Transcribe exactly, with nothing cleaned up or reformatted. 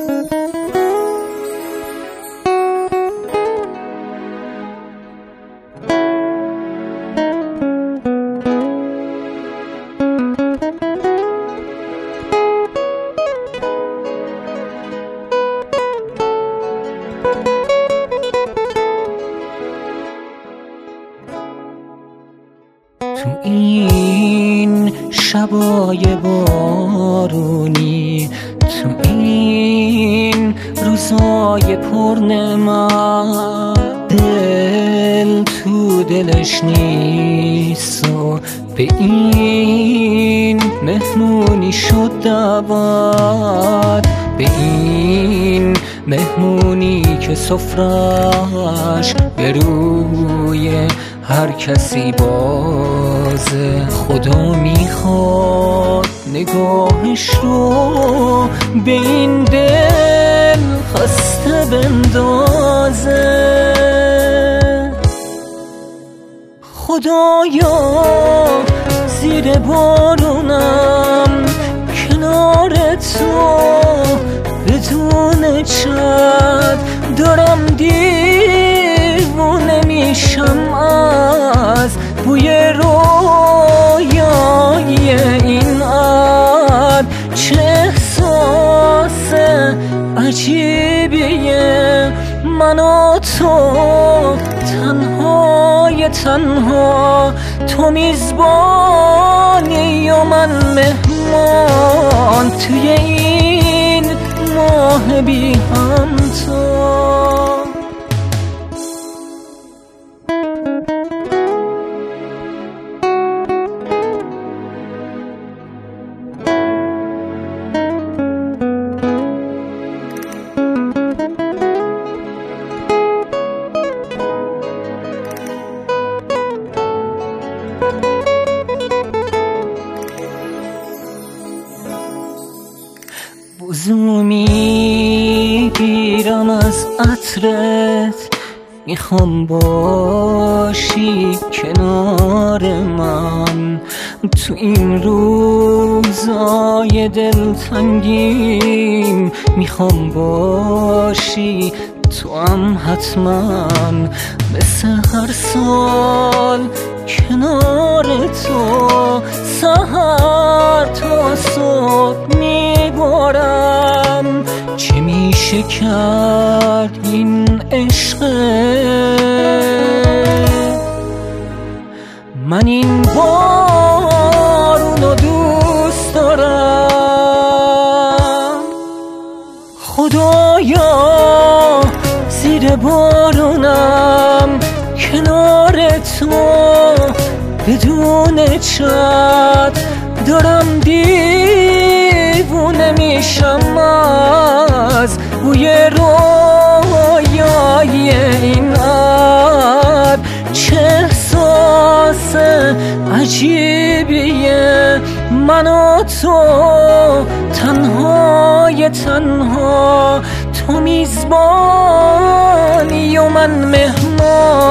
تو این شبای بارونی، تو این روزای پرنعمت، دل تو دلش نیست و به این مهمونی شد دعوت، به این مهمونی که سفرش به روی هر کسی بازه. خدا میخواد نگاهش رو به این دل خسته بندازه. خدایا زیر بارونم کنار تو بدون چت دارم دیوونه میشم از بوی رویای این عد. چه احساس عجیبیه من و تو تنهای تنها، تو میزبانی و من مهمان توی این ماه بی همتا. بوزو میگیرم از عطرت، میخوام باشی کنار من تو این روزای دلتنگیم. میخوام باشی تو هم حتما مثل هر سال کنار تو، سحر تا صبح میبارم. چه میشه کرد این عشق من، این بارونو دوست دارم. خدایا زیر بارونم کنار تو بدون چت دارم دیوونه میشم از بوی رویای این عد. چه احساس عجیبیه من و تو تنهای تنها، تو میزبانی و من مهمان